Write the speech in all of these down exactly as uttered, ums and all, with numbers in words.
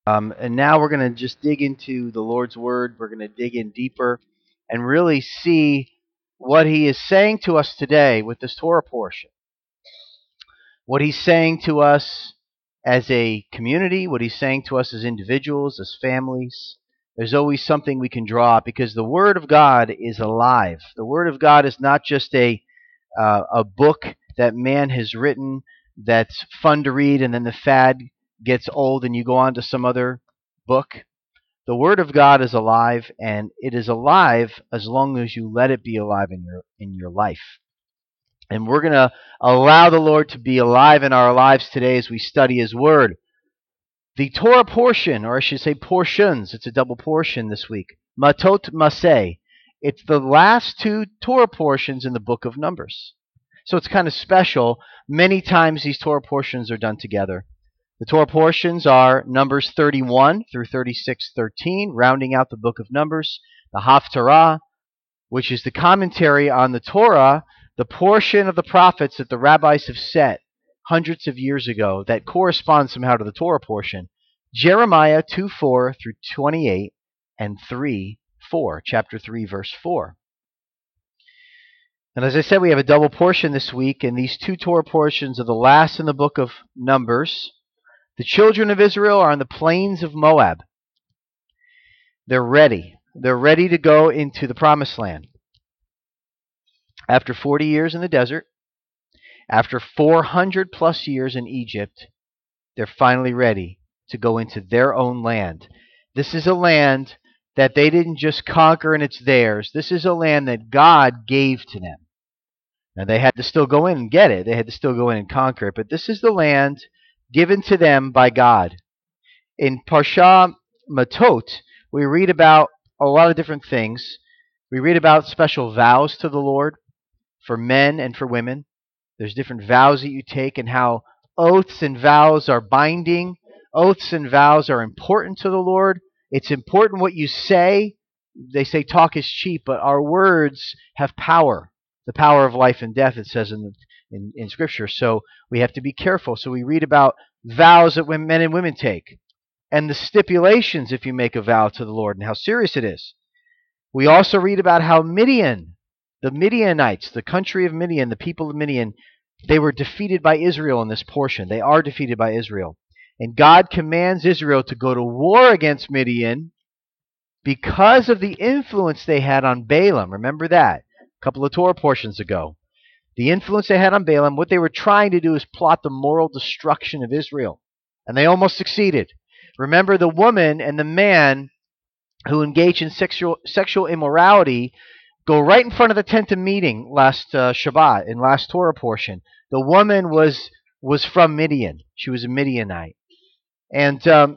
Um, and now we're going to just dig into the Lord's Word. We're going to dig in deeper and really see what He is saying to us today with this Torah portion. What He's saying to us as a community, what He's saying to us as individuals, as families. There's always something we can draw because the Word of God is alive. The Word of God is not just a uh, a book that man has written that's fun to read and then the fad gets old and you go on to some other book. The Word of God is alive, and it is alive as long as you let it be alive in your in your life. And we're going to allow the Lord to be alive in our lives today as we study His Word. The Torah portion, or I should say portions, it's a double portion this week. Matot Maseh. It's the last two Torah portions in the book of Numbers. So it's kind of special. Many times these Torah portions are done together. The Torah portions are Numbers thirty-one through thirty-six thirteen, rounding out the book of Numbers. The Haftarah, which is the commentary on the Torah, the portion of the prophets that the rabbis have set hundreds of years ago that corresponds somehow to the Torah portion. Jeremiah two four through twenty-eight and three four, chapter three, verse four. And as I said, we have a double portion this week, and these two Torah portions are the last in the book of Numbers. The children of Israel are on the plains of Moab. They're ready. They're ready to go into the promised land. After forty years in the desert, after four hundred plus years in Egypt, they're finally ready to go into their own land. This is a land that they didn't just conquer and it's theirs. This is a land that God gave to them. Now, they had to still go in and get it. They had to still go in and conquer it. But this is the land given to them by God. In Parsha Matot, we read about a lot of different things. We read about special vows to the Lord for men and for women. There's different vows that you take and how oaths and vows are binding. Oaths and vows are important to the Lord. It's important what you say. They say talk is cheap, but our words have power. The power of life and death, it says in, in, in Scripture. So we have to be careful. So we read about vows that men and women take and the stipulations if you make a vow to the Lord and how serious it is. We also read about how Midian, the Midianites, the country of Midian, the people of Midian, they were defeated by Israel in this portion. They are defeated by Israel. And God commands Israel to go to war against Midian because of the influence they had on Balaam. Remember that a couple of Torah portions ago. The influence they had on Balaam, what they were trying to do is plot the moral destruction of Israel. And they almost succeeded. Remember the woman and the man who engaged in sexual sexual immorality go right in front of the tent of meeting last uh, Shabbat, in last Torah portion. The woman was was from Midian. She was a Midianite. And um,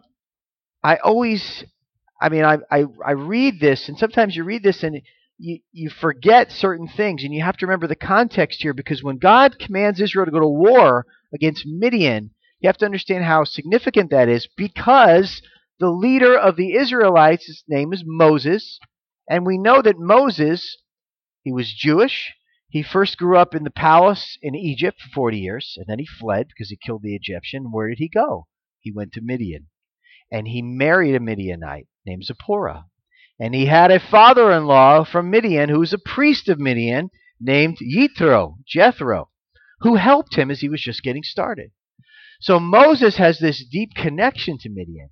I always, I mean, I, I I read this, and sometimes you read this and you, you forget certain things, and you have to remember the context here, because when God commands Israel to go to war against Midian, you have to understand how significant that is, because the leader of the Israelites, his name is Moses, and we know that Moses, he was Jewish. He first grew up in the palace in Egypt for forty years, and then he fled because he killed the Egyptian. Where did he go? He went to Midian, and he married a Midianite named Zipporah. And he had a father-in-law from Midian who was a priest of Midian named Yithro, Jethro, who helped him as he was just getting started. So Moses has this deep connection to Midian.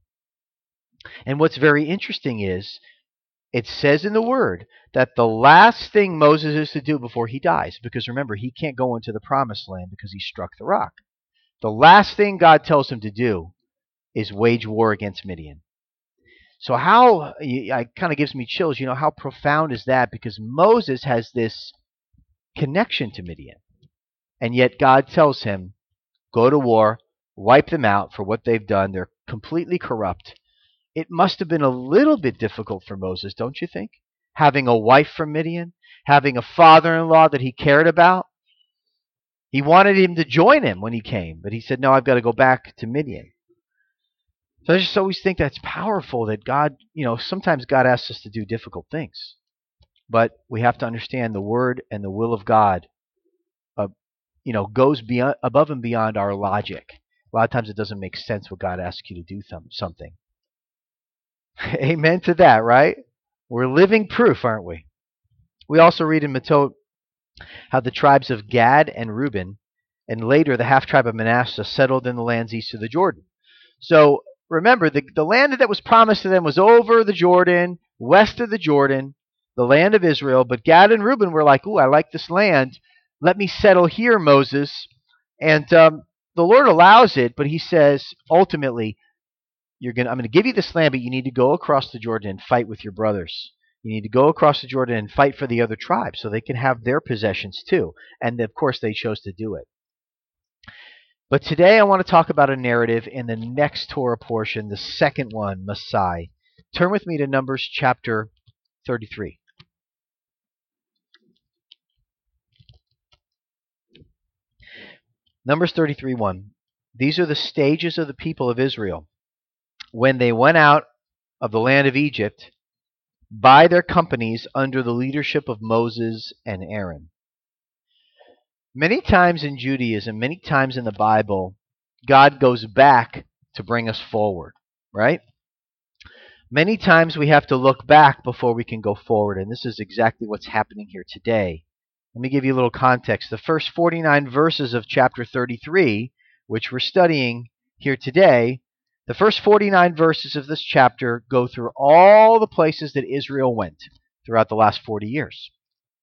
And what's very interesting is it says in the Word that the last thing Moses is to do before he dies, because remember, he can't go into the promised land because he struck the rock. The last thing God tells him to do is wage war against Midian. So how, it kind of gives me chills, you know, how profound is that? Because Moses has this connection to Midian. And yet God tells him, go to war, wipe them out for what they've done. They're completely corrupt. It must have been a little bit difficult for Moses, don't you think? Having a wife from Midian, having a father-in-law that he cared about. He wanted him to join him when he came, but he said, no, I've got to go back to Midian. So I just always think that's powerful that God, you know, sometimes God asks us to do difficult things. But we have to understand the Word and the will of God, uh, you know, goes beyond, above and beyond our logic. A lot of times it doesn't make sense when God asks you to do th- something. Amen to that, right? We're living proof, aren't we? We also read in Matot how the tribes of Gad and Reuben, and later the half tribe of Manasseh, settled in the lands east of the Jordan. So remember, the, the land that was promised to them was over the Jordan, west of the Jordan, the land of Israel. But Gad and Reuben were like, ooh, I like this land. Let me settle here, Moses. And um, the Lord allows it, but he says, ultimately, you're gonna, I'm going to give you this land, but you need to go across the Jordan and fight with your brothers. You need to go across the Jordan and fight for the other tribes so they can have their possessions too. And of course, they chose to do it. But today I want to talk about a narrative in the next Torah portion, the second one, Messiah. Turn with me to Numbers chapter thirty-three. Numbers thirty-three one. These are the stages of the people of Israel when they went out of the land of Egypt by their companies under the leadership of Moses and Aaron. Many times in Judaism, many times in the Bible, God goes back to bring us forward, right? Many times we have to look back before we can go forward, and this is exactly what's happening here today. Let me give you a little context. The first forty-nine verses of chapter thirty-three, which we're studying here today, the first forty-nine verses of this chapter go through all the places that Israel went throughout the last forty years.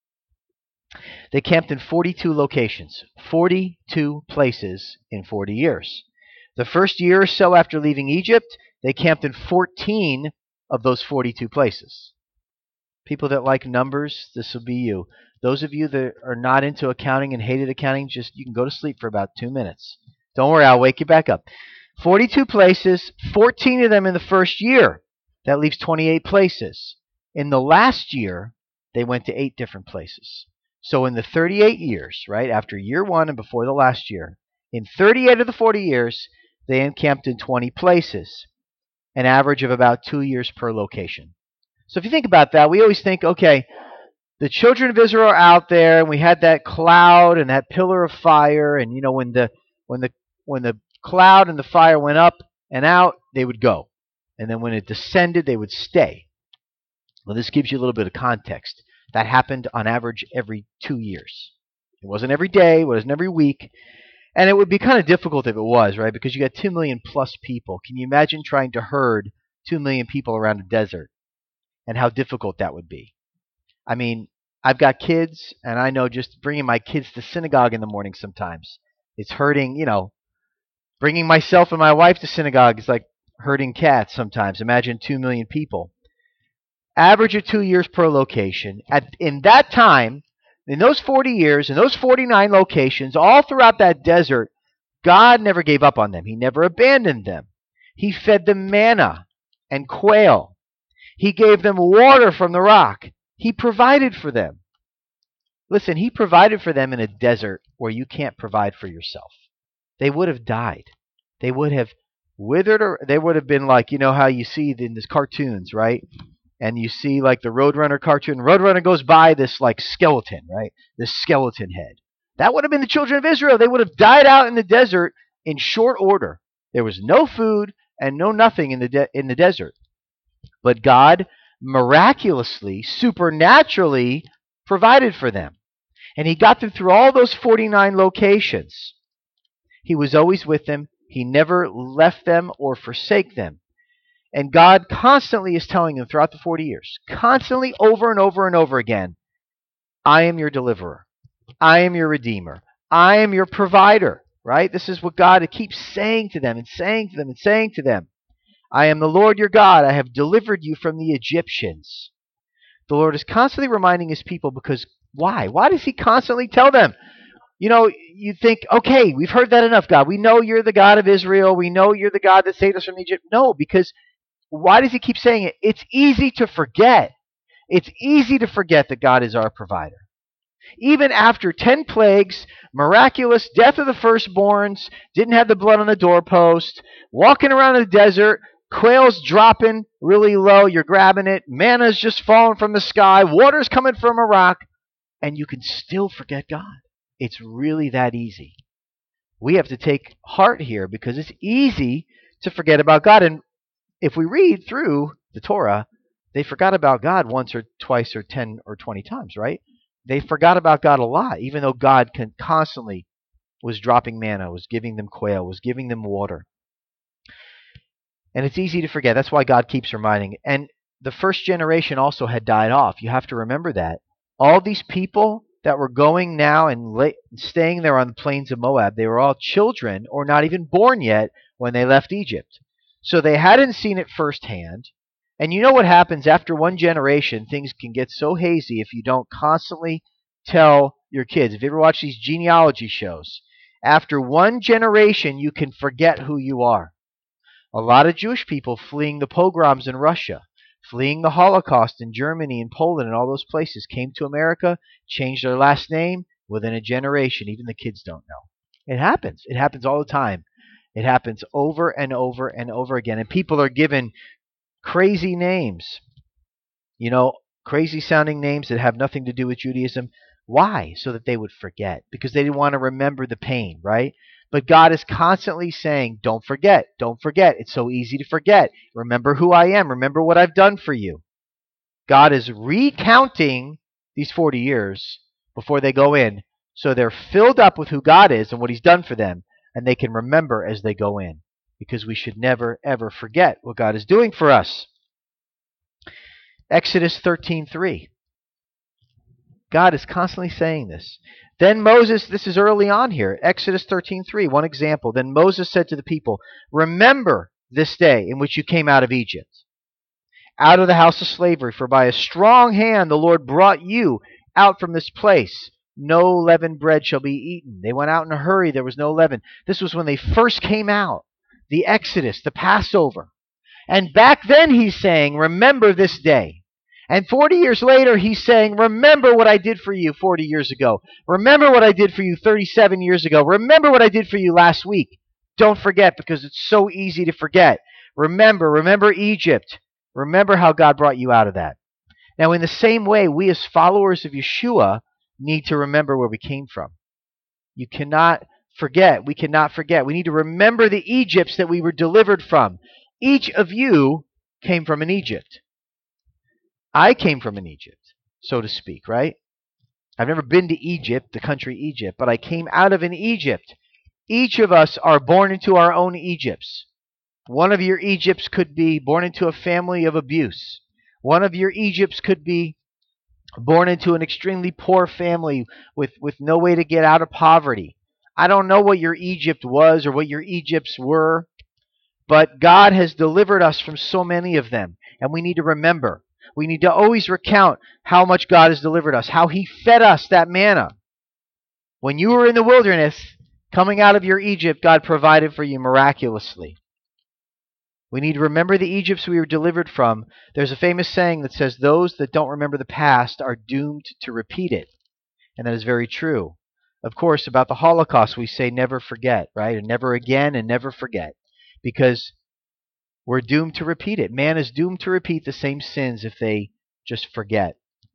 They camped in forty-two locations, forty-two places in forty years. The first year or so after leaving Egypt, they camped in fourteen of those forty-two places. People that like numbers, this will be you. Those of you that are not into accounting and hated accounting, just you can go to sleep for about two minutes. Don't worry, I'll wake you back up. forty-two places, fourteen of them in the first year. That leaves twenty-eight places. In the last year, they went to eight different places. So in the thirty-eight years, right, after year one and before the last year, in thirty-eight of the forty years, they encamped in twenty places, an average of about two years per location. So if you think about that, we always think, okay, the children of Israel are out there, and we had that cloud and that pillar of fire, and you know when the when the when the cloud and the fire went up and out, they would go, and then when it descended, they would stay. Well, this gives you a little bit of context. That happened on average every two years. It wasn't every day, it wasn't every week. And it would be kind of difficult if it was, right? Because you got two million plus people. Can you imagine trying to herd two million people around a desert and how difficult that would be? I mean, I've got kids, and I know just bringing my kids to synagogue in the morning sometimes, it's herding, you know, bringing myself and my wife to synagogue is like herding cats sometimes. Imagine two million people. Average of two years per location. At, in that time, in those forty years, in those forty-nine locations, all throughout that desert, God never gave up on them. He never abandoned them. He fed them manna and quail. He gave them water from the rock. He provided for them. Listen, he provided for them in a desert where you can't provide for yourself. They would have died. They would have withered, or they would have been like, you know how you see in these cartoons, right? And you see like the Roadrunner cartoon. Roadrunner goes by this like skeleton, right? This skeleton head. That would have been the children of Israel. They would have died out in the desert in short order. There was no food and no nothing in the de- in the desert. But God miraculously, supernaturally provided for them. And he got them through all those forty-nine locations. He was always with them. He never left them or forsake them. And God constantly is telling them throughout the forty years, constantly over and over and over again, I am your deliverer. I am your redeemer. I am your provider, right? This is what God keeps saying to them and saying to them and saying to them. I am the Lord your God. I have delivered you from the Egyptians. The Lord is constantly reminding his people because why? Why does he constantly tell them? You know, you think, okay, we've heard that enough, God. We know you're the God of Israel. We know you're the God that saved us from Egypt. No, because why does he keep saying it? It's easy to forget. It's easy to forget that God is our provider. Even after ten plagues, miraculous death of the firstborns, didn't have the blood on the doorpost, walking around in the desert, quail's dropping really low, you're grabbing it, manna's just falling from the sky, water's coming from a rock, and you can still forget God. It's really that easy. We have to take heart here because it's easy to forget about God. And if we read through the Torah, they forgot about God once or twice or ten or twenty times, right? They forgot about God a lot, even though God con- constantly was dropping manna, was giving them quail, was giving them water. And it's easy to forget. That's why God keeps reminding. And the first generation also had died off. You have to remember that. All these people that were going now and la- staying there on the plains of Moab, they were all children or not even born yet when they left Egypt. So they hadn't seen it firsthand. And you know what happens after one generation? Things can get so hazy if you don't constantly tell your kids. If you ever watch these genealogy shows, after one generation, you can forget who you are. A lot of Jewish people fleeing the pogroms in Russia, fleeing the Holocaust in Germany and Poland and all those places, came to America, changed their last name within a generation. Even the kids don't know. It happens. It happens all the time. It happens over and over and over again. And people are given crazy names, you know, crazy sounding names that have nothing to do with Judaism. Why? So that they would forget, because they didn't want to remember the pain, right? But God is constantly saying, don't forget, don't forget. It's so easy to forget. Remember who I am. Remember what I've done for you. God is recounting these forty years before they go in, so they're filled up with who God is and what he's done for them, and they can remember as they go in, because we should never, ever forget what God is doing for us. Exodus thirteen three. God is constantly saying this. Then Moses, this is early on here, Exodus thirteen three, one example. Then Moses said to the people, remember this day in which you came out of Egypt, out of the house of slavery, for by a strong hand the Lord brought you out from this place. No leavened bread shall be eaten. They went out in a hurry. There was no leaven. This was when they first came out, the Exodus, the Passover. And back then he's saying, remember this day. And forty years later, he's saying, remember what I did for you forty years ago. Remember what I did for you thirty-seven years ago. Remember what I did for you last week. Don't forget, because it's so easy to forget. Remember, remember Egypt. Remember how God brought you out of that. Now, in the same way, we as followers of Yeshua need to remember where we came from. You cannot forget. We cannot forget. We need to remember the Egypts that we were delivered from. Each of you came from an Egypt. I came from an Egypt, so to speak, right? I've never been to Egypt, the country Egypt, but I came out of an Egypt. Each of us are born into our own Egypts. One of your Egypts could be born into a family of abuse. One of your Egypts could be born into an extremely poor family with, with no way to get out of poverty. I don't know what your Egypt was or what your Egypts were, but God has delivered us from so many of them, and we need to remember. We need to always recount how much God has delivered us, how he fed us that manna. When you were in the wilderness, coming out of your Egypt, God provided for you miraculously. We need to remember the Egypts we were delivered from. There's a famous saying that says, those that don't remember the past are doomed to repeat it. And that is very true. Of course, about the Holocaust, we say never forget, right? And never again and never forget. Because we're doomed to repeat it. Man is doomed to repeat the same sins if they just forget.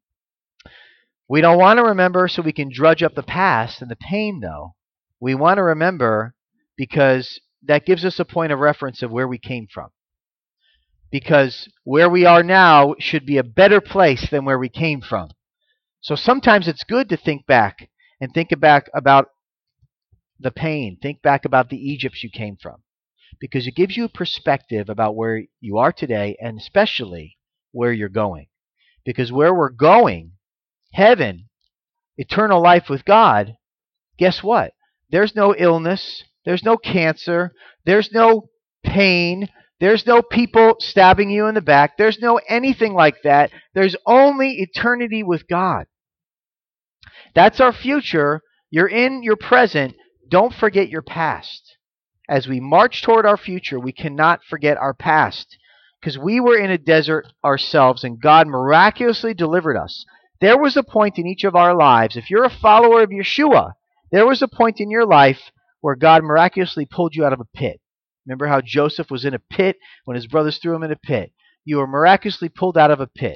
We don't want to remember so we can drudge up the past and the pain, though. We want to remember because that gives us a point of reference of where we came from. Because where we are now should be a better place than where we came from. So sometimes it's good to think back and think back about the pain. Think back about the Egypts you came from. Because it gives you a perspective about where you are today and especially where you're going. Because where we're going, heaven, eternal life with God, guess what? There's no illness, there's no cancer, there's no pain, there's no people stabbing you in the back, there's no anything like that. There's only eternity with God. That's our future. You're in your present. Don't forget your past. As we march toward our future, we cannot forget our past, because we were in a desert ourselves and God miraculously delivered us. There was a point in each of our lives, if you're a follower of Yeshua, there was a point in your life where God miraculously pulled you out of a pit. Remember how Joseph was in a pit when his brothers threw him in a pit? You were miraculously pulled out of a pit.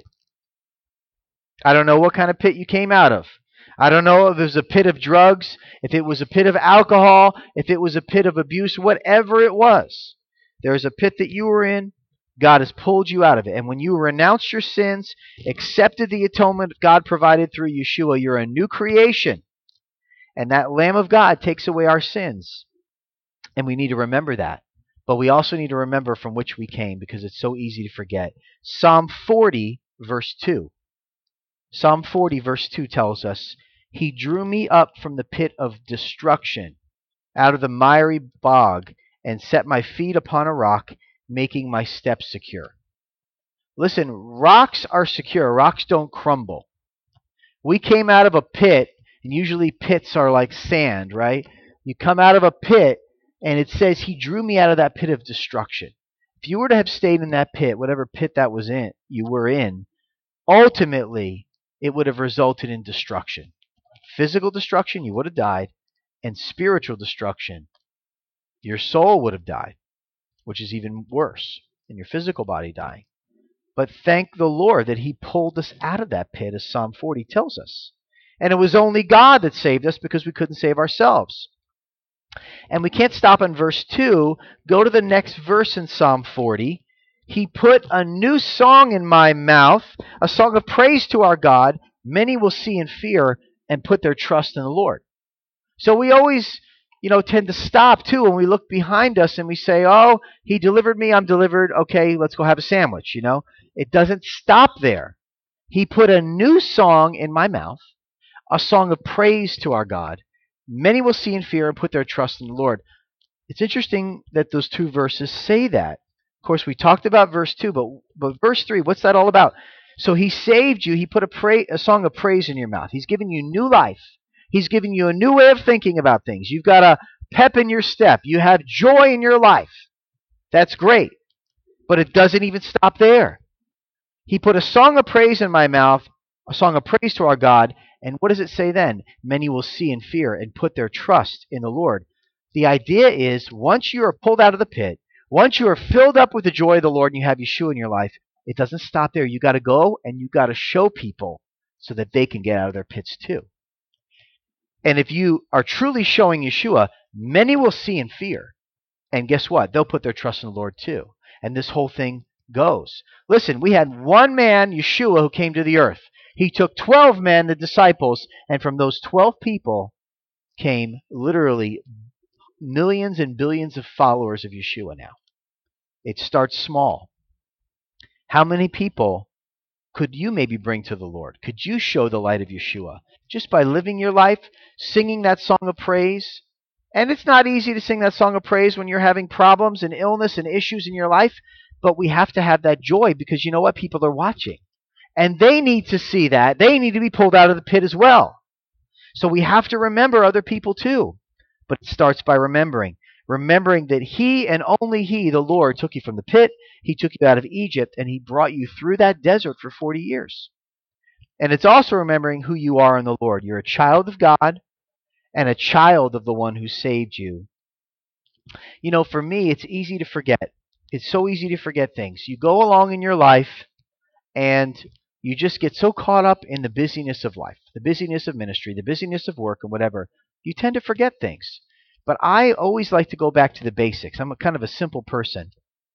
I don't know what kind of pit you came out of. I don't know if it was a pit of drugs, if it was a pit of alcohol, if it was a pit of abuse, whatever it was. There's a pit that you were in. God has pulled you out of it. And when you renounced your sins, accepted the atonement God provided through Yeshua, you're a new creation. And that Lamb of God takes away our sins. And we need to remember that. But we also need to remember from which we came, because it's so easy to forget. Psalm forty, verse two. Psalm forty, verse two tells us, He drew me up from the pit of destruction, out of the miry bog, and set my feet upon a rock, making my steps secure. Listen, rocks are secure. Rocks don't crumble. We came out of a pit, and usually pits are like sand, right? You come out of a pit, and it says He drew me out of that pit of destruction. If you were to have stayed in that pit, whatever pit that was in, you were in, ultimately, it would have resulted in destruction. Physical destruction, you would have died, and spiritual destruction, your soul would have died, which is even worse than your physical body dying. But thank the Lord that He pulled us out of that pit, as Psalm forty tells us. And it was only God that saved us, because we couldn't save ourselves. And we can't stop on verse two. Go to the next verse in Psalm forty. He put a new song in my mouth, a song of praise to our God. Many will see and fear and put their trust in the Lord. So we always, you know, tend to stop too when we look behind us and we say, oh, He delivered me, I'm delivered. Okay, let's go have a sandwich, you know. It doesn't stop there. He put a new song in my mouth, a song of praise to our God. Many will see and fear and put their trust in the Lord. It's interesting that those two verses say that. Of course, we talked about verse two, but, but verse three, what's that all about? So He saved you. He put a, pra- a song of praise in your mouth. He's given you new life. He's giving you a new way of thinking about things. You've got a pep in your step. You have joy in your life. That's great. But it doesn't even stop there. He put a song of praise in my mouth, a song of praise to our God. And what does it say then? Many will see and fear and put their trust in the Lord. The idea is, once you are pulled out of the pit, once you are filled up with the joy of the Lord and you have Yeshua in your life, it doesn't stop there. You got to go and you got to show people so that they can get out of their pits too. And if you are truly showing Yeshua, many will see and fear. And guess what? They'll put their trust in the Lord too. And this whole thing goes. Listen, we had one man, Yeshua, who came to the earth. He took twelve men, the disciples, and from those twelve people came literally millions and billions of followers of Yeshua now. It starts small. How many people could you maybe bring to the Lord? Could you show the light of Yeshua? Just by living your life, singing that song of praise. And it's not easy to sing that song of praise when you're having problems and illness and issues in your life, but we have to have that joy, because you know what? People are watching. And they need to see that. They need to be pulled out of the pit as well. So we have to remember other people too. But it starts by remembering. Remembering that He and only He, the Lord, took you from the pit. He took you out of Egypt, and He brought you through that desert for forty years. And it's also remembering who you are in the Lord. You're a child of God and a child of the one who saved you. You know, for me, it's easy to forget. It's so easy to forget things. You go along in your life, and you just get so caught up in the busyness of life, the busyness of ministry, the busyness of work, and whatever. You tend to forget things. But I always like to go back to the basics. I'm a kind of a simple person.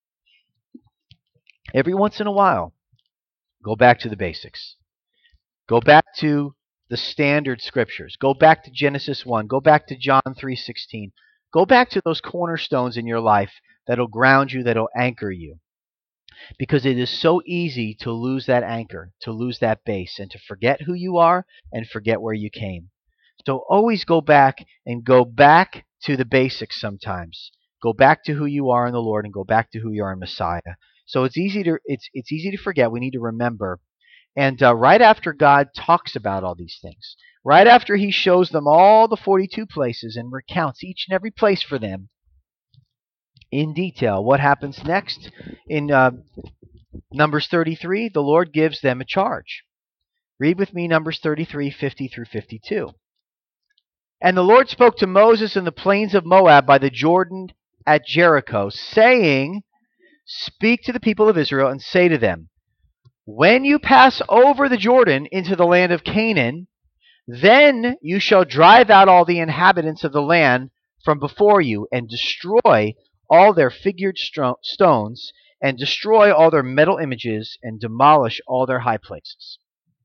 Every once in a while, go back to the basics. Go back to the standard scriptures. Go back to Genesis one. Go back to John three sixteen. Go back to those cornerstones in your life that'll ground you, that'll anchor you. Because it is so easy to lose that anchor, to lose that base, and to forget who you are and forget where you came. So always go back and go back to the basics sometimes. Go back to who you are in the Lord and go back to who you are in Messiah. So it's easy to it's it's easy to forget. We need to remember. And uh, right after God talks about all these things, right after He shows them all the forty-two places and recounts each and every place for them in detail, what happens next? In uh, Numbers thirty-three, the Lord gives them a charge. Read with me Numbers thirty-three, fifty through fifty-two. And the Lord spoke to Moses in the plains of Moab by the Jordan at Jericho, saying, Speak to the people of Israel and say to them, When you pass over the Jordan into the land of Canaan, then you shall drive out all the inhabitants of the land from before you and destroy all their figured stones and destroy all their metal images and demolish all their high places.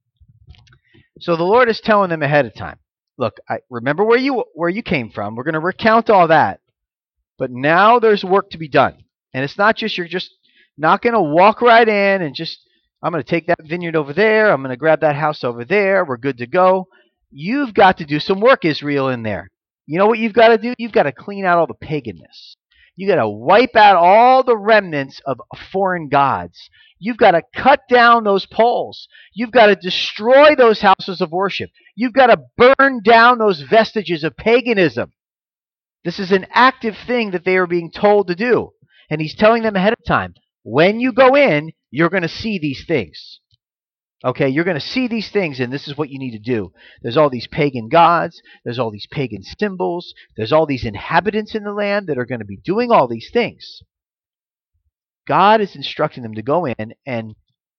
So the Lord is telling them ahead of time, look, I remember where you where you came from. We're going to recount all that. But now there's work to be done. And it's not just you're just not going to walk right in and just, I'm going to take that vineyard over there. I'm going to grab that house over there. We're good to go. You've got to do some work, Israel, in there. You know what you've got to do? You've got to clean out all the paganness. You got to wipe out all the remnants of foreign gods. You've got to cut down those poles. You've got to destroy those houses of worship. You've got to burn down those vestiges of paganism. This is an active thing that they are being told to do. And he's telling them ahead of time, when you go in, you're going to see these things. Okay, you're going to see these things, and this is what you need to do. There's all these pagan gods. There's all these pagan symbols. There's all these inhabitants in the land that are going to be doing all these things. God is instructing them to go in and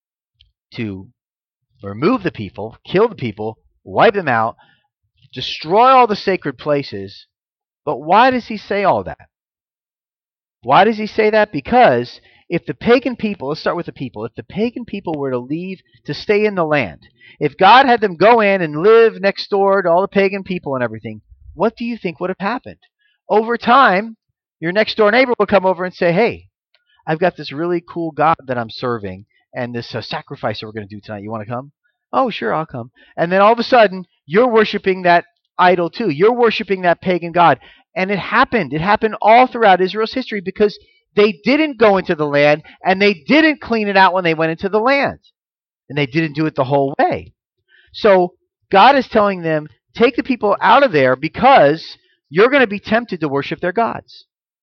to remove the people, kill the people, wipe them out, destroy all the sacred places. But why does he say all that? Why does he say that? Because if the pagan people, let's start with the people, if the pagan people were to leave to stay in the land, if God had them go in and live next door to all the pagan people and everything, what do you think would have happened? Over time, your next door neighbor will come over and say, hey, I've got this really cool God that I'm serving and this uh, sacrifice that we're going to do tonight. You want to come? Oh, sure, I'll come. And then all of a sudden, you're worshiping that idol too. You're worshiping that pagan god. And it happened. It happened all throughout Israel's history because they didn't go into the land and they didn't clean it out when they went into the land. And they didn't do it the whole way. So God is telling them, take the people out of there because you're going to be tempted to worship their gods.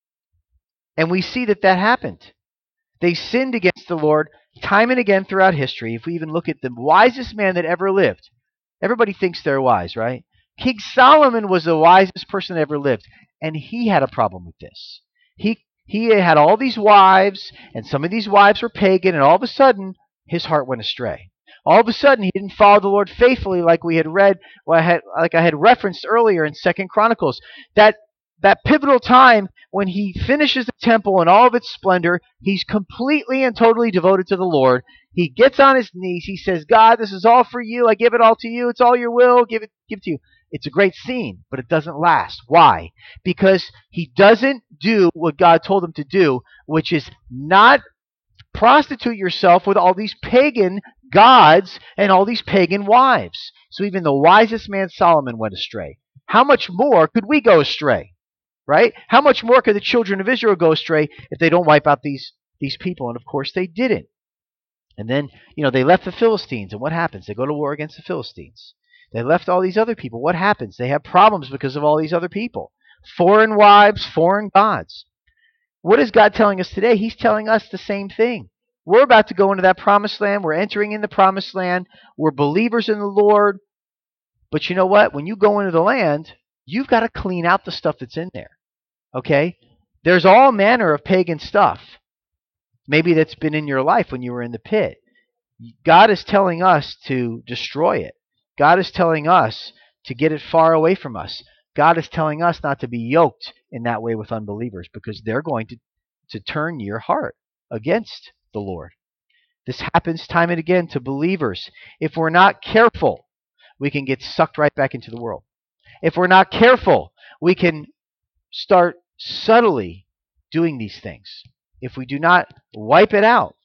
And we see that that happened. They sinned against the Lord time and again throughout history. If we even look at the wisest man that ever lived, everybody thinks they're wise, right? King Solomon was the wisest person that ever lived, and he had a problem with this. He he had all these wives, and some of these wives were pagan, and all of a sudden, his heart went astray. All of a sudden, he didn't follow the Lord faithfully, like we had read, well, I had, like I had referenced earlier in Second Chronicles. That that pivotal time when he finishes the temple in all of its splendor, he's completely and totally devoted to the Lord. He gets on his knees. He says, God, this is all for you. I give it all to you. It's all your will. Give it, give it to you. It's a great scene, but it doesn't last. Why? Because he doesn't do what God told him to do, which is not prostitute yourself with all these pagan gods and all these pagan wives. So even the wisest man, Solomon, went astray. How much more could we go astray? Right? How much more could the children of Israel go astray if they don't wipe out these, these people? And of course they didn't. And then, you know, they left the Philistines, and what happens? They go to war against the Philistines. They left all these other people. What happens? They have problems because of all these other people. Foreign wives, foreign gods. What is God telling us today? He's telling us the same thing. We're about to go into that promised land. We're entering in the promised land. We're believers in the Lord. But you know what? When you go into the land, you've got to clean out the stuff that's in there. Okay? There's all manner of pagan stuff. Maybe that's been in your life when you were in the pit. God is telling us to destroy it. God is telling us to get it far away from us. God is telling us not to be yoked in that way with unbelievers because they're going to, to turn your heart against the Lord. This happens time and again to believers. If we're not careful, we can get sucked right back into the world. If we're not careful, we can start subtly doing these things. If we do not wipe it out.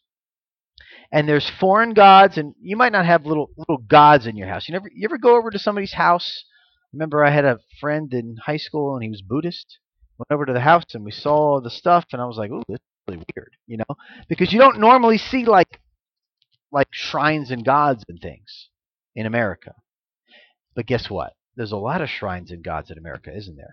And there's foreign gods, and you might not have little little gods in your house. You never you ever go over to somebody's house? Remember, I had a friend in high school, and he was Buddhist. Went over to the house, and we saw the stuff, and I was like, "Ooh, this is really weird," you know, because you don't normally see like like shrines and gods and things in America. But guess what? There's a lot of shrines and gods in America, isn't there?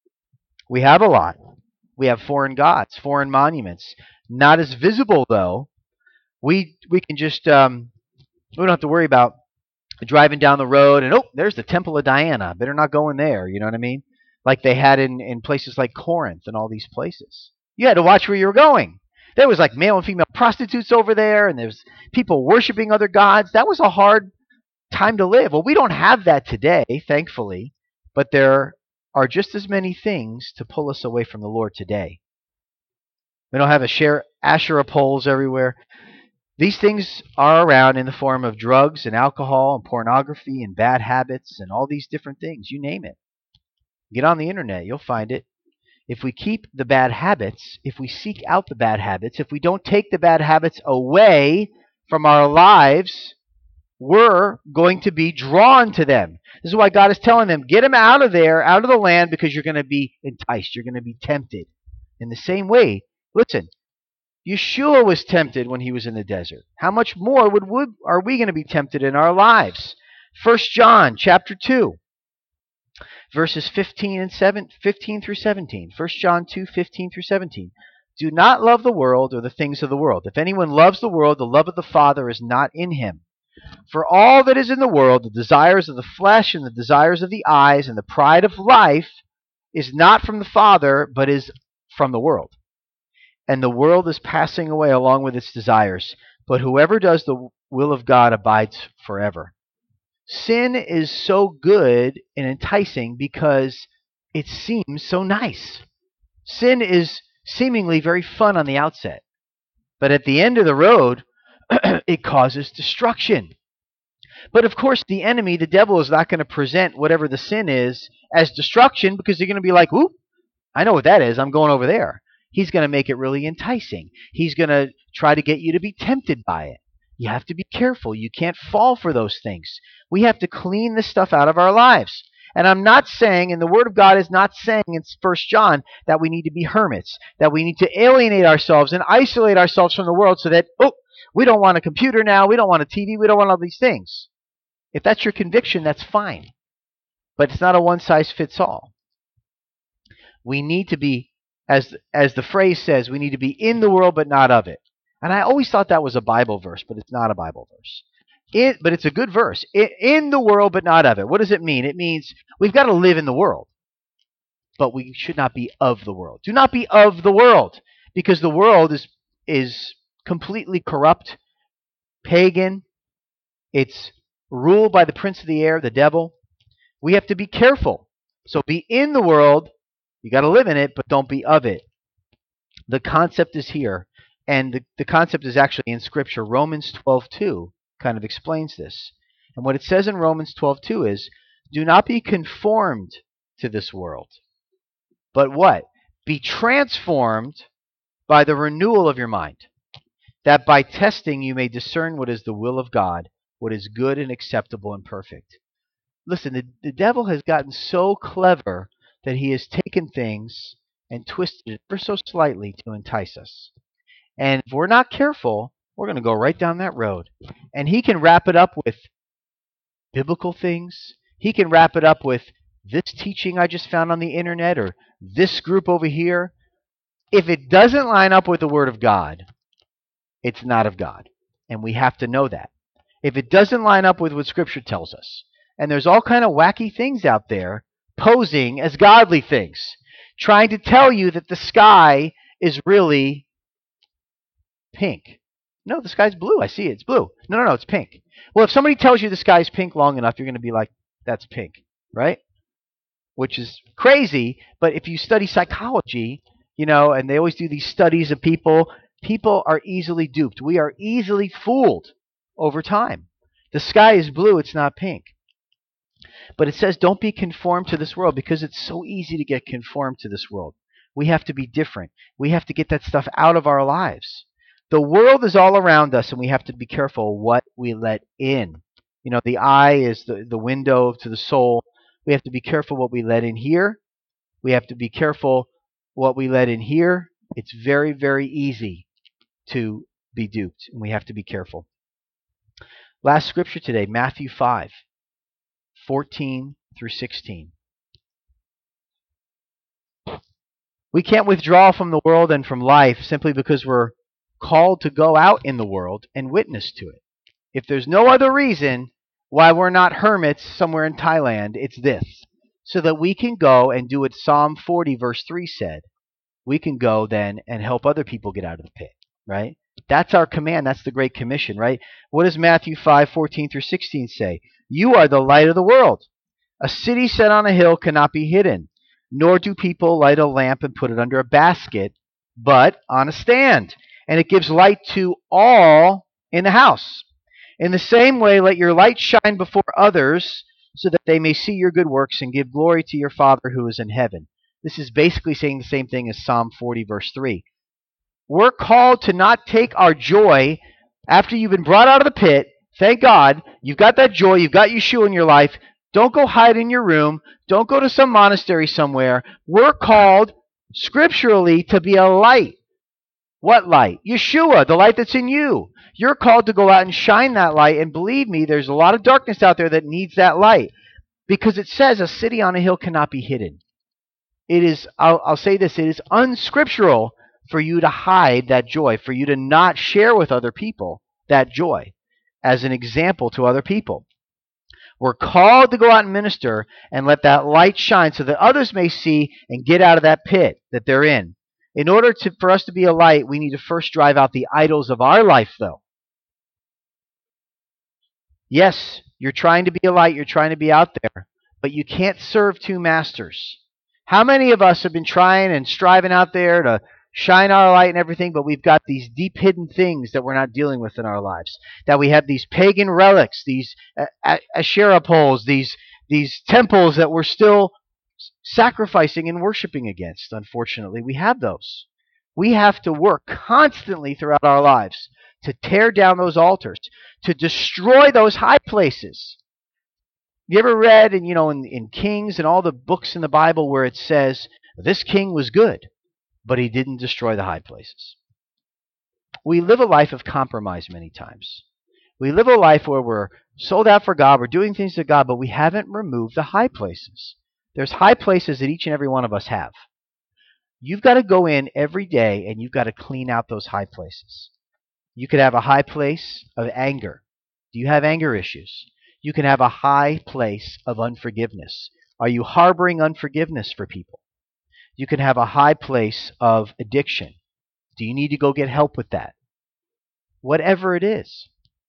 We have a lot. We have foreign gods, foreign monuments. Not as visible, though. We we can just, um, we don't have to worry about driving down the road and, oh, there's the Temple of Diana. Better not go in there, you know what I mean? Like they had in, in places like Corinth and all these places. You had to watch where you were going. There was like male and female prostitutes over there, and there's people worshiping other gods. That was a hard time to live. Well, we don't have that today, thankfully, but there are just as many things to pull us away from the Lord today. We don't have a share Asherah poles everywhere. These things are around in the form of drugs and alcohol and pornography and bad habits and all these different things. You name it. Get on the internet, you'll find it. If we keep the bad habits, if we seek out the bad habits, if we don't take the bad habits away from our lives, we're going to be drawn to them. This is why God is telling them, get them out of there, out of the land, because you're going to be enticed. You're going to be tempted. In the same way, listen, Yeshua was tempted when he was in the desert. How much more would, would are we going to be tempted in our lives? First John chapter two. Verses fifteen and seven, fifteen through seventeen. First John two, fifteen through seventeen. Do not love the world or the things of the world. If anyone loves the world, the love of the Father is not in him. For all that is in the world, the desires of the flesh and the desires of the eyes and the pride of life, is not from the Father, but is from the world. And the world is passing away along with its desires. But whoever does the will of God abides forever. Sin is so good and enticing because it seems so nice. Sin is seemingly very fun on the outset, but at the end of the road, it causes destruction. But of course, the enemy, the devil, is not going to present whatever the sin is as destruction, because you're going to be like, "Ooh, I know what that is. I'm going over there." He's going to make it really enticing. He's going to try to get you to be tempted by it. You have to be careful. You can't fall for those things. We have to clean this stuff out of our lives. And I'm not saying, and the Word of God is not saying in First John, that we need to be hermits, that we need to alienate ourselves and isolate ourselves from the world so that, oh, we don't want a computer now, we don't want a T V, we don't want all these things. If that's your conviction, that's fine. But it's not a one-size-fits-all. We need to be, as, as the phrase says, we need to be in the world but not of it. And I always thought that was a Bible verse, but it's not a Bible verse. It, but it's a good verse. It, in the world, but not of it. What does it mean? It means we've got to live in the world, but we should not be of the world. Do not be of the world, because the world is is completely corrupt, pagan. It's ruled by the prince of the air, the devil. We have to be careful. So be in the world. You got to live in it, but don't be of it. The concept is here. And the, the concept is actually in Scripture. Romans twelve two kind of explains this. And what it says in Romans twelve two is, do not be conformed to this world. But what? Be transformed by the renewal of your mind, that by testing you may discern what is the will of God, what is good and acceptable and perfect. Listen, the, the devil has gotten so clever that he has taken things and twisted it ever so slightly to entice us. And if we're not careful, we're going to go right down that road. And he can wrap it up with biblical things. He can wrap it up with this teaching I just found on the internet, or this group over here. If it doesn't line up with the Word of God, it's not of God. And we have to know that. If it doesn't line up with what Scripture tells us, and there's all kind of wacky things out there posing as godly things, trying to tell you that the sky is really pink. No, the sky's blue. I see it. It's blue. No, no, no, it's pink. Well, if somebody tells you the sky's pink long enough, you're going to be like, that's pink, right? Which is crazy, but if you study psychology, you know, and they always do these studies of people, people are easily duped. We are easily fooled over time. The sky is blue, it's not pink. But it says don't be conformed to this world, because it's so easy to get conformed to this world. We have to be different. We have to get that stuff out of our lives. The world is all around us, and we have to be careful what we let in. You know, the eye is the, the window to the soul. We have to be careful what we let in here. We have to be careful what we let in here. It's very, very easy to be duped, and we have to be careful. Last scripture today, Matthew five, fourteen through sixteen. We can't withdraw from the world and from life simply because we're called to go out in the world and witness to it. If there's no other reason why we're not hermits somewhere in Thailand, it's this: so that we can go and do what Psalm forty verse three said. We can go then and help other people get out of the pit, right? That's our command. That's the Great Commission, right? What does Matthew five, fourteen through sixteen say? You are the light of the world. A city set on a hill cannot be hidden, nor do people light a lamp and put it under a basket, but on a stand, and it gives light to all in the house. In the same way, let your light shine before others, so that they may see your good works and give glory to your Father who is in heaven. This is basically saying the same thing as Psalm forty, verse three. We're called to not take our joy after you've been brought out of the pit. Thank God, you've got that joy, you've got Yeshua in your life. Don't go hide in your room. Don't go to some monastery somewhere. We're called scripturally to be a light. What light? Yeshua, the light that's in you. You're called to go out and shine that light, and believe me, there's a lot of darkness out there that needs that light, because it says a city on a hill cannot be hidden. It is, I'll, I'll say this, it is unscriptural for you to hide that joy, for you to not share with other people that joy as an example to other people. We're called to go out and minister and let that light shine so that others may see and get out of that pit that they're in. In order to, for us to be a light, we need to first drive out the idols of our life, though. Yes, you're trying to be a light, you're trying to be out there, but you can't serve two masters. How many of us have been trying and striving out there to shine our light and everything, but we've got these deep hidden things that we're not dealing with in our lives? That we have these pagan relics, these Asherah poles, these, these temples that we're still sacrificing and worshiping against. Unfortunately, we have those. We have to work constantly throughout our lives to tear down those altars, to destroy those high places. You ever read, and you know, in, in Kings and all the books in the Bible where it says, this king was good, but he didn't destroy the high places? We live a life of compromise many times. We live a life where we're sold out for God, we're doing things to God, but we haven't removed the high places. There's high places that each and every one of us have. You've got to go in every day and you've got to clean out those high places. You could have a high place of anger. Do you have anger issues? You can have a high place of unforgiveness. Are you harboring unforgiveness for people? You can have a high place of addiction. Do you need to go get help with that? Whatever it is,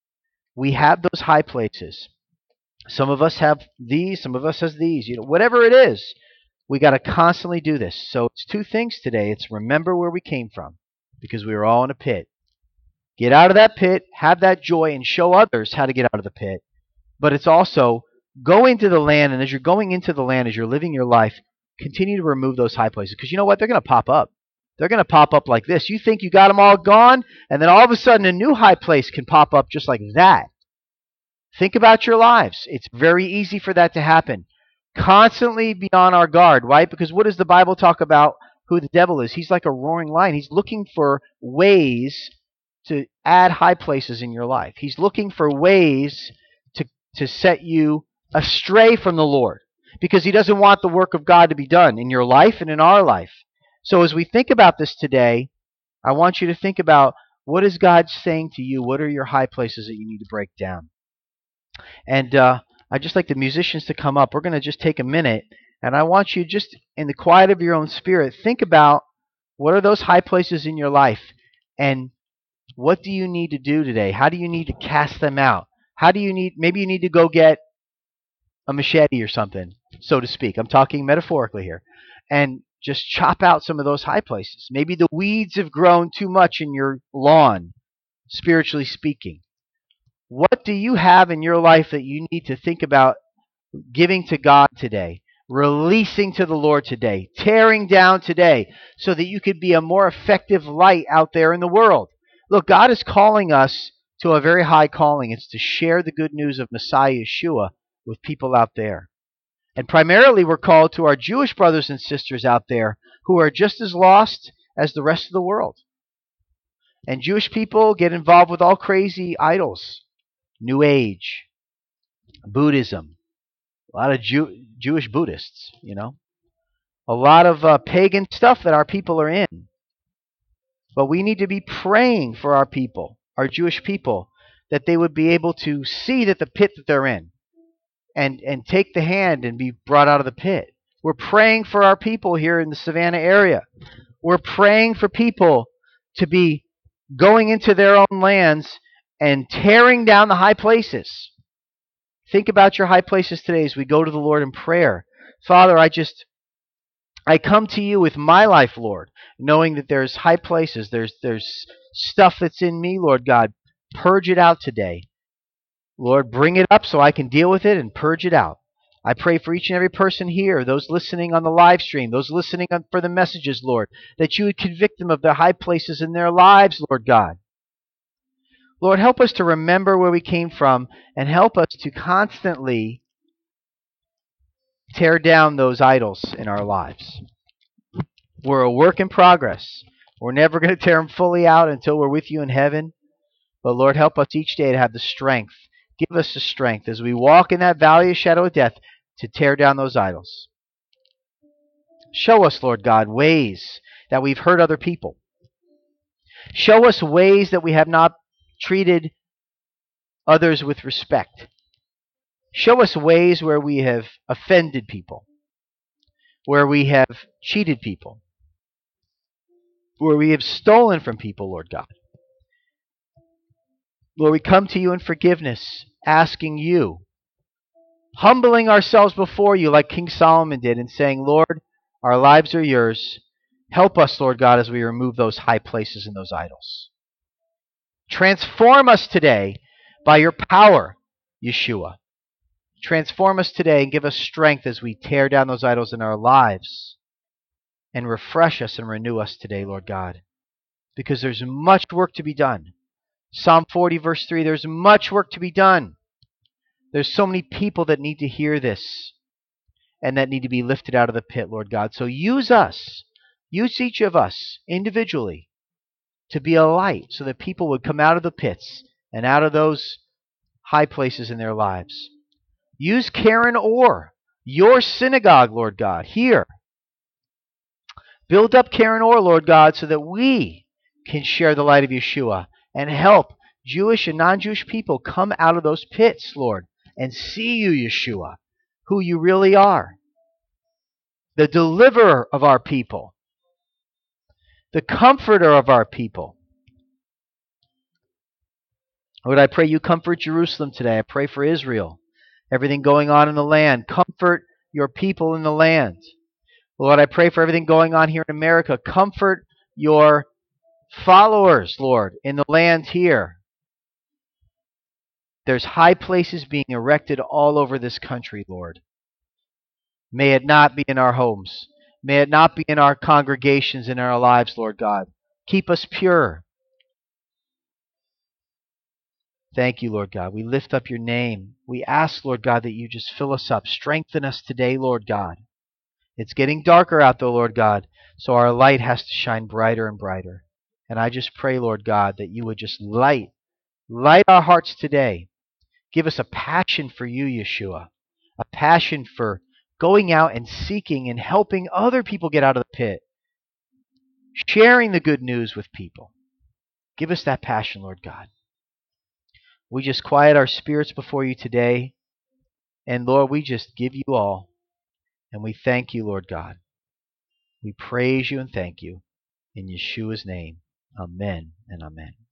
we have those high places. Some of us have these, some of us has these. You know, whatever it is, we got to constantly do this. So it's two things today. It's remember where we came from, because we were all in a pit. Get out of that pit, have that joy, and show others how to get out of the pit. But it's also go into the land, and as you're going into the land, as you're living your life, continue to remove those high places. Because you know what? They're going to pop up. They're going to pop up like this. You think you got them all gone, and then all of a sudden a new high place can pop up just like that. Think about your lives. It's very easy for that to happen. Constantly be on our guard, right? Because what does the Bible talk about who the devil is? He's like a roaring lion. He's looking for ways to add high places in your life. He's looking for ways to, to set you astray from the Lord, because he doesn't want the work of God to be done in your life and in our life. So as we think about this today, I want you to think about, what is God saying to you? What are your high places that you need to break down? And uh, I'd just like the musicians to come up. We're going to just take a minute, and I want you just in the quiet of your own spirit, think about what are those high places in your life, and what do you need to do today? How do you need to cast them out? How do you need, maybe you need to go get a machete or something, so to speak. I'm talking metaphorically here. And just chop out some of those high places. Maybe the weeds have grown too much in your lawn, spiritually speaking. What do you have in your life that you need to think about giving to God today, releasing to the Lord today, tearing down today, so that you could be a more effective light out there in the world? Look, God is calling us to a very high calling. It's to share the good news of Messiah Yeshua with people out there. And primarily we're called to our Jewish brothers and sisters out there who are just as lost as the rest of the world. And Jewish people get involved with all crazy idols. New Age, Buddhism, a lot of Jew, Jewish Buddhists, you know. A lot of uh, pagan stuff that our people are in. But we need to be praying for our people, our Jewish people, that they would be able to see that the pit that they're in, and, and take the hand and be brought out of the pit. We're praying for our people here in the Savannah area. We're praying for people to be going into their own lands and tearing down the high places. Think about your high places today as we go to the Lord in prayer. Father, I just I come to you with my life, Lord, knowing that there's high places, there's there's stuff that's in me, Lord God. Purge it out today. Lord, bring it up so I can deal with it and purge it out. I pray for each and every person here, those listening on the live stream, those listening on, for the messages, Lord, that you would convict them of the high places in their lives, Lord God. Lord, help us to remember where we came from and help us to constantly tear down those idols in our lives. We're a work in progress. We're never going to tear them fully out until we're with you in heaven. But Lord, help us each day to have the strength. Give us the strength as we walk in that valley of shadow of death to tear down those idols. Show us, Lord God, ways that we've hurt other people. Show us ways that we have not treated others with respect. Show us ways where we have offended people, where we have cheated people, where we have stolen from people, Lord God. Lord, we come to you in forgiveness, asking you, humbling ourselves before you like King Solomon did and saying, Lord, our lives are yours. Help us, Lord God, as we remove those high places and those idols. Transform us today by your power, Yeshua. Transform us today and give us strength as we tear down those idols in our lives. And refresh us and renew us today, Lord God. Because there's much work to be done. Psalm forty, verse three, there's much work to be done. There's so many people that need to hear this and that need to be lifted out of the pit, Lord God. So use us. Use each of us individually to be a light so that people would come out of the pits and out of those high places in their lives. Use Karen Orr, your synagogue, Lord God, here. Build up Karen Orr, Lord God, so that we can share the light of Yeshua and help Jewish and non-Jewish people come out of those pits, Lord, and see you, Yeshua, who you really are. The deliverer of our people. The comforter of our people. Lord, I pray you comfort Jerusalem today. I pray for Israel. Everything going on in the land. Comfort your people in the land. Lord, I pray for everything going on here in America. Comfort your followers, Lord, in the land here. There's high places being erected all over this country, Lord. May it not be in our homes. May it not be in our congregations, in our lives, Lord God. Keep us pure. Thank you, Lord God. We lift up your name. We ask, Lord God, that you just fill us up. Strengthen us today, Lord God. It's getting darker out there, Lord God, so our light has to shine brighter and brighter. And I just pray, Lord God, that you would just light, light our hearts today. Give us a passion for you, Yeshua, a passion for going out and seeking and helping other people get out of the pit, sharing the good news with people. Give us that passion, Lord God. We just quiet our spirits before you today, and Lord, we just give you all, and we thank you, Lord God. We praise you and thank you. In Yeshua's name, amen and amen.